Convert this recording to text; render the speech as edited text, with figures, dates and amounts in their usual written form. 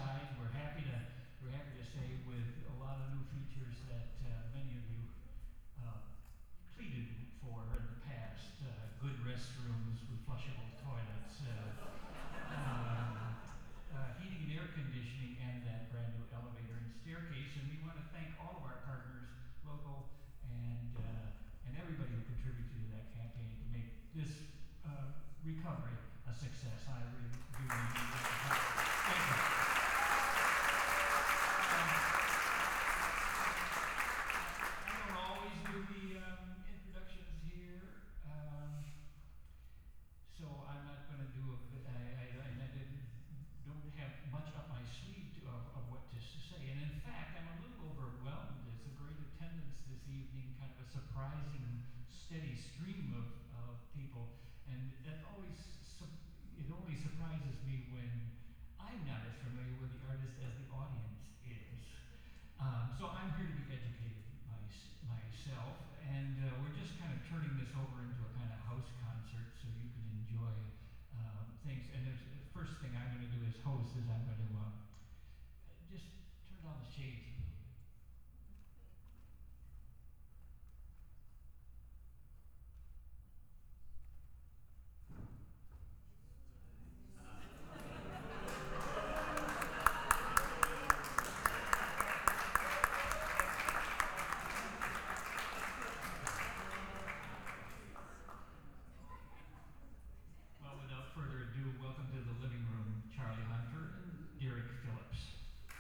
size. We're happy to say with a lot of new features that many of you pleaded for in the past. Good restrooms with flushable toilets, heating and air conditioning, and that brand new elevator and staircase. And we want to thank all of our partners, local and everybody who contributed to that campaign to make this recovery a success. I really do. Thank you. I don't always do the introductions here, so I'm not going to do I don't have much up my sleeve of what to say. And in fact, I'm a little overwhelmed. There's a great attendance this evening, kind of a surprising, steady stream of people. And that always surprises me when I'm not as familiar with the artist as the audience is. So I'm here to be educated myself, and we're just kind of turning this over into a kind of house concert so you can enjoy things. And the first thing I'm going to do as host is I'm going to just turn down the shades